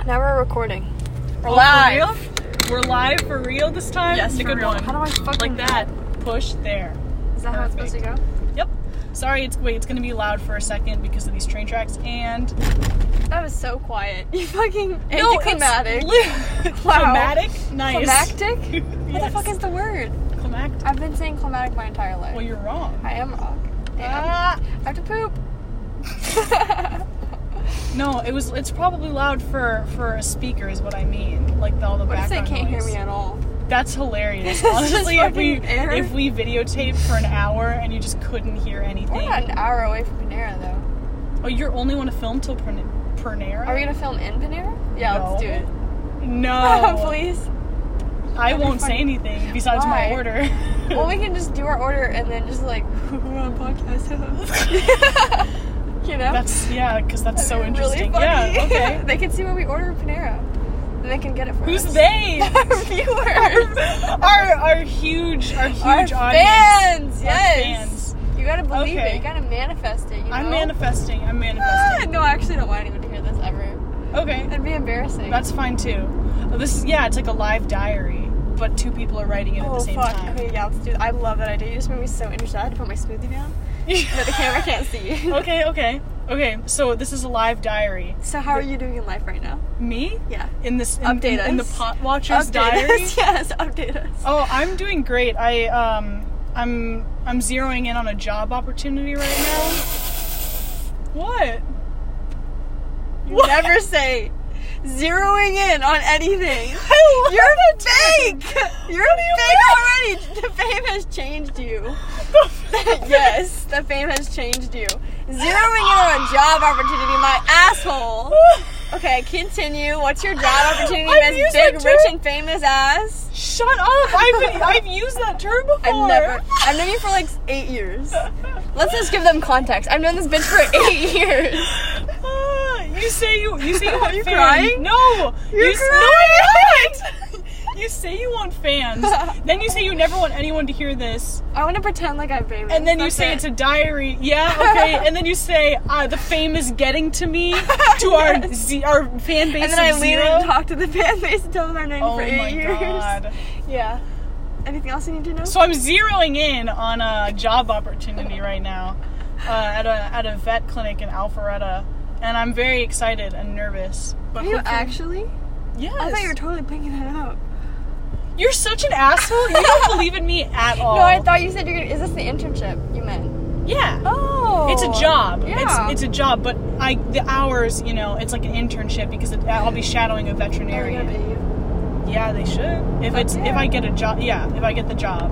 Now we're recording. We're live. live. For real? We're live for real this time? Yes, It's a for good real. one. How do I fucking... Like that. Push there. Is that how it's supposed to go? Yep. Sorry, it's going to be loud for a second because of these train tracks and... That was so quiet. You fucking No, anticlimactic. Wow. Climatic? Nice. Climactic? Yes. What the fuck is the word? Climactic. I've been saying climatic my entire life. Well, you're wrong. I am wrong. And Ah. I have to poop. No, it's probably loud for a speaker is what I mean. Like all the What if they background can't hear noise. me at all? That's hilarious. It's Honestly, just if we fucking air. videotape for an hour and you just couldn't hear anything. We're not an hour away from Panera, though. Oh, you're only want to film till Panera? Are we gonna film in Panera? Yeah, No. let's do it. No. Please. I That'd be won't say funny. anything besides Why? my order. Well, we can just do our order and then just like, we're on podcast. You know? Because that's so That'd be interesting. Really funny. Yeah, okay. They can see what we order at Panera. And they can get it for Who's us. they? Our viewers. our huge Our audience. fans. Our Yes. fans. You gotta believe Okay. it. You gotta manifest it. You know? I'm manifesting. No, I actually don't want anyone to hear this ever. Okay. That'd be embarrassing. That's fine too. This is it's like a live diary, but two people are writing it at the same time. Okay, yeah, let's do it. I love that idea. You just made me so interested. I had to put my smoothie down. But the camera can't see. Okay. So this is a live diary. So how are you doing in life right now? Me? Yeah. In this Update us. in the Pot Watcher's Update diary. us. Yes, update us. Oh, I'm doing great. I'm zeroing in on a job opportunity right now. What? You never say zeroing in on anything. You're fake. You're fake already. The fame has changed you. Yes, the fame has changed you. Zeroing in on a job opportunity, my asshole. Okay, continue. What's your job opportunity, I've Miss used Big, that Rich, term. and Famous Ass? Shut up! I've used that term before. I've known you for like 8 years. Let's just give them context. I've known this bitch for 8 years. You say you want Are you fans. crying? No, You're No, crying. I'm not. You say you want fans, then you say you never want anyone to hear this, I want to pretend like I'm famous. and then you That's say it. it's a diary. Yeah, okay, and then you say the fame is getting to me, to our fan base. And then I of lean in zero. and talk to the fan base and tell them I've known you Oh for 8 my years. god. Yeah. Anything else you need to know? So I'm zeroing in on a job opportunity right now at a vet clinic in Alpharetta, and I'm very excited and nervous. But Are you hopefully- actually? Yes. I thought you were totally picking that up. You're such an asshole. You don't believe in me at all. No, I thought you said you're gonna. Is this the internship you meant? Yeah. Oh. It's a job. Yeah. It's a job, but the hours, it's like an internship because I'll be shadowing a Are they veterinarian. gonna pay you? Yeah, they should. If I get a job, if I get the job,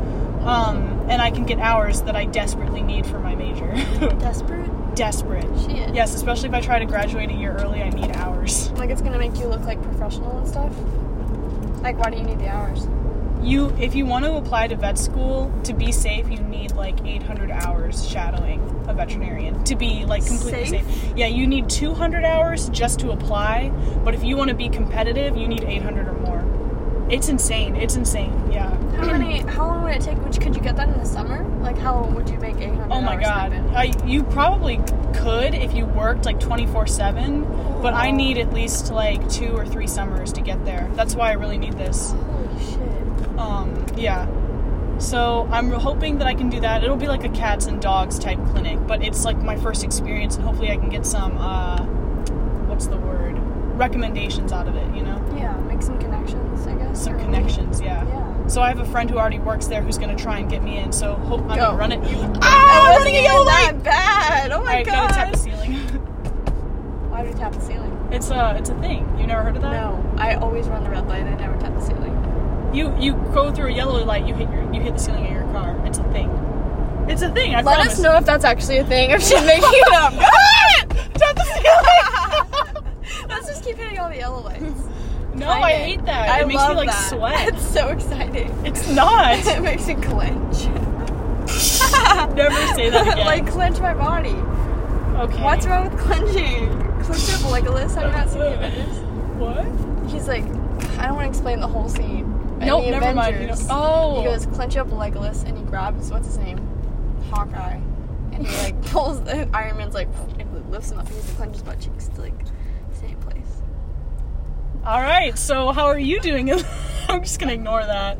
and I can get hours that I desperately need for my major. Desperate? Desperate. Shit. Yes, especially if I try to graduate a year early, I need hours. Like it's gonna make you look like professional and stuff? Like why do you need the hours? If you want to apply to vet school, to be safe, you need like 800 hours shadowing a veterinarian to be like completely safe. Yeah, you need 200 hours just to apply, but if you want to be competitive, you need 800 or more. It's insane. Yeah. How long would it take? Could you get that in the summer? Like how would you make 800 Oh my hours god. happen? You probably could if you worked like 24/7, but I need at least like 2 or 3 summers to get there. That's why I really need this. Holy shit. Yeah. So I'm hoping that I can do that. It'll be like a cats and dogs type clinic, but it's like my first experience, and hopefully I can get some, recommendations out of it, Yeah, make some connections, I guess. Some or- connections, yeah. Yeah. So I have a friend who already works there who's going to try and get me in, so I'm going to run it. I wasn't even that bad. Oh my I gotta tap god. the ceiling. Why do you tap the ceiling? It's a thing. You never heard of that? No, I always run the red light. I never tap the ceiling. You go through a yellow light, you hit the ceiling of your car. It's a thing. It's a thing. I Let promise. us know if that's actually a thing. If she's making it up. Tap the ceiling. Let's just keep hitting all the yellow lights. No, Find I it. hate that. I It makes love me like that. sweat. It's so exciting. It's not. It makes me clench. Never say that again. Like clench my body. Okay. What's wrong with clenching? Clench up Legolas. Have you not seen the Avengers? What? He's like, I don't want to explain the whole scene. In Nope, the never mind. Avengers, Oh. He goes, clench up Legolas, and he grabs, what's his name? Hawkeye. And he like pulls, Iron Man's like, and lifts him up, and he clenches butt cheeks to like, same place. All right, so how are you doing? I'm just gonna ignore that.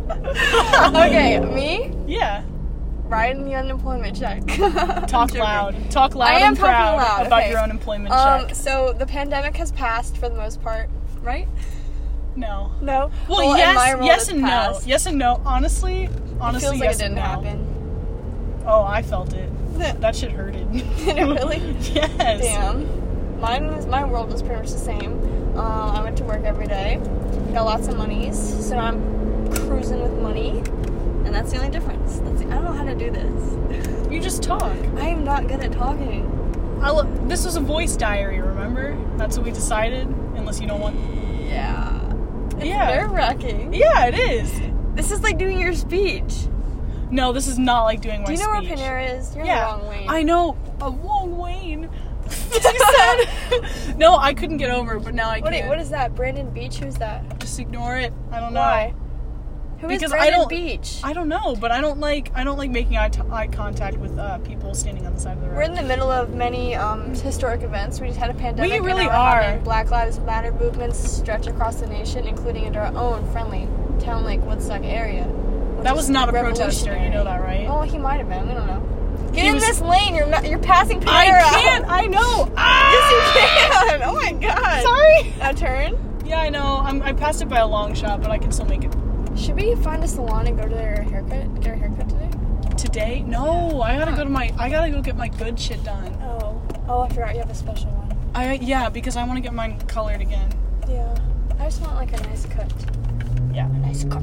Okay, me? Yeah. Riding the unemployment check. Talk loud. Talk loud I am and proud talking loud, about okay. your unemployment check. So the pandemic has passed for the most part, right? No. No. Well, in my world, yes it's and no. passed. Yes and no. Honestly, It feels like yes it didn't and no. happen. Oh, I felt it. That shit hurted. Did it really? Yes. Damn. My world was pretty much the same. I went to work every day. Got lots of monies, so now I'm cruising with money, and that's the only difference. I don't know how to do this. You just talk. I am not good at talking. This was a voice diary, remember? That's what we decided, unless you don't want... Yeah. It's Yeah. nerve-wracking. Yeah, it is. This is like doing your speech. No, this is not like doing my Do you know speech. where Panera is? You're Yeah, in the wrong lane. I know. Wrong Wayne. As you said. No, I couldn't get over, but now I can. What is that? Brandon Beach? Who's that? Just ignore it. I don't know. Why? Who is Because Brandon Beach? I don't know, but I don't like making eye contact with people standing on the side of the road. We're in the middle of many historic events. We just had a pandemic. We really and are. Having Black Lives Matter movements stretch across the nation, including into our own friendly Town Lake Woodstock area. That was not a protester, you know that, right? Oh, he might have been. We don't know. Get He in was- this lane. You're passing Panera. I can't. I know. Ah! Yes, you can. Oh my god. Sorry. A turn. Yeah, I know. I passed it by a long shot, but I can still make it. Should we find a salon and go to their haircut? Get a haircut today? Today? No, I gotta go get my good shit done. Oh, I forgot you have a special one. Yeah, because I want to get mine colored again. Yeah. I just want like a nice cut. Yeah. A nice cut.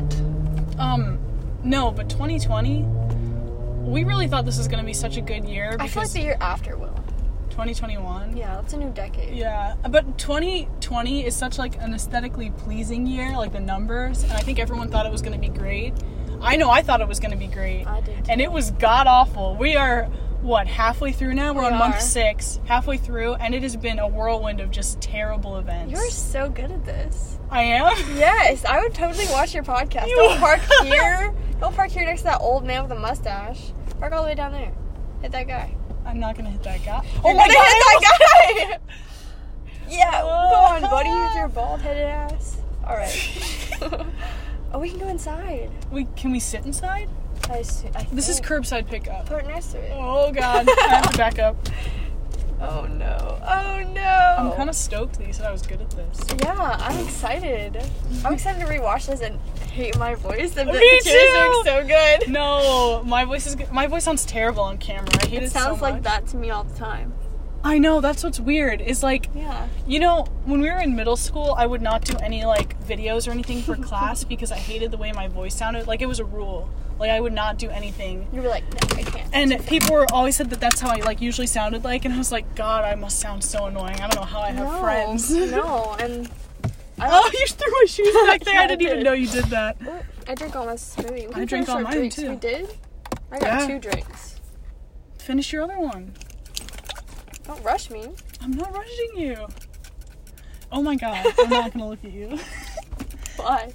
No, but 2020, we really thought this was gonna be such a good year I feel like because the year after will. 2021. Yeah, that's a new decade. Yeah, but 2020 is such like an aesthetically pleasing year, like the numbers, and I think everyone thought it was gonna be great. I know I thought it was gonna be great. I did too. And it was god awful. We are halfway through now? We're We on month are. 6, halfway through, and it has been a whirlwind of just terrible events. You're so good at this. I am? Yes, I would totally watch your podcast. You- Don't park here. Don't park here next to that old man with a mustache. Park all the way down there. Hit that guy. I'm not gonna hit that guy. You're my gonna God, hit that guy! Yeah, go on, Oh. buddy, with your bald-headed ass. Alright. Oh, we can go inside. Can we sit inside? I This is think. curbside pickup. Put it next to it. Oh god, I have to back up. Oh no. Oh no. I'm kind of stoked that you said I was good at this. Yeah, I'm excited. I'm excited to rewatch this and hate my voice. The Me pictures too! look so good. No, my voice is good. My voice sounds terrible on camera. I hate it, It so sounds like much. that to me all the time. I know, that's what's weird. Is like, Yeah. you know, when we were in middle school, I would not do any like videos or anything for class because I hated the way my voice sounded. Like it was a rule. Like I would not do anything. You were like, no, I can't. And people were always said that that's how I like usually sounded like, and I was like, God, I must sound so annoying. I don't know how I have friends. No, and Oh, you threw my shoes back there. I didn't I even did. know you did that. oh, I drink all my smoothie. We I can drink finish all our mine, drinks. too. We did? I got Yeah. 2 drinks. Finish your other one. Don't rush me. I'm not rushing you. Oh my God, I'm not gonna look at you. Why?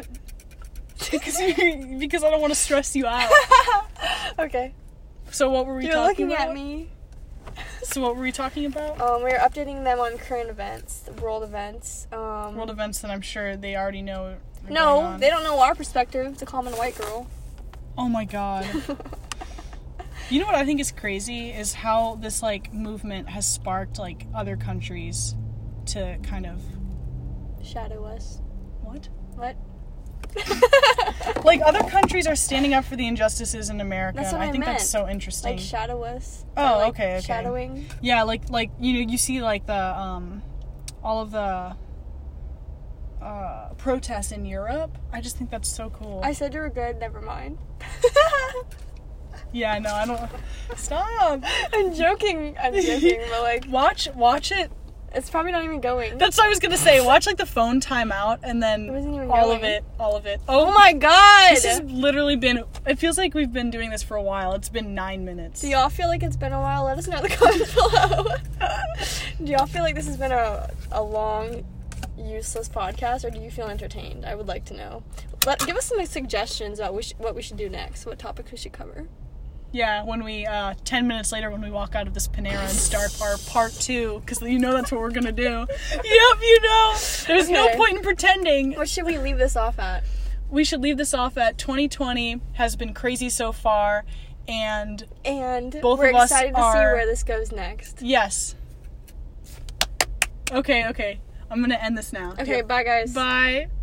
Because I don't want to stress you out. Okay. So what were we You're talking looking about? at me. So what were we talking about? We were updating them on current events, world events. World events that I'm sure they already know. are going No, on. they don't know our perspective. It's a common white girl. Oh my God. You know what I think is crazy is how this like movement has sparked like other countries to kind of Shadow us. what? What? Like other countries are standing up for the injustices in America. That's and what I I think that's meant. so interesting. Like shadow us. Oh, Or, like, okay. Shadowing. Yeah, like you know, you see like the all of the protests in Europe. I just think that's so cool. I said you were good. Never mind. Yeah, no, I don't. Stop. I'm joking. I'm joking, but like, Watch it. it's probably not even going. That's what I was gonna say. Watch like the phone timeout and then It wasn't even all of going. it. All of it. Oh my god! This has literally been. It feels like we've been doing this for a while. It's been 9 minutes. Do y'all feel like it's been a while? Let us know in the comments below. Do y'all feel like this has been a long, useless podcast, or do you feel entertained? I would like to know. Give us some suggestions about what we should do next. What topics we should cover. Yeah, when we, 10 minutes later when we walk out of this Panera and start our part 2, because you know that's what we're gonna do. Yep, you know. There's no point in pretending. What should we leave this off at? We should leave this off at 2020 has been crazy so far, and both we're of us excited to are... see where this goes next. Yes. Okay. I'm gonna end this now. Okay, bye guys. Bye.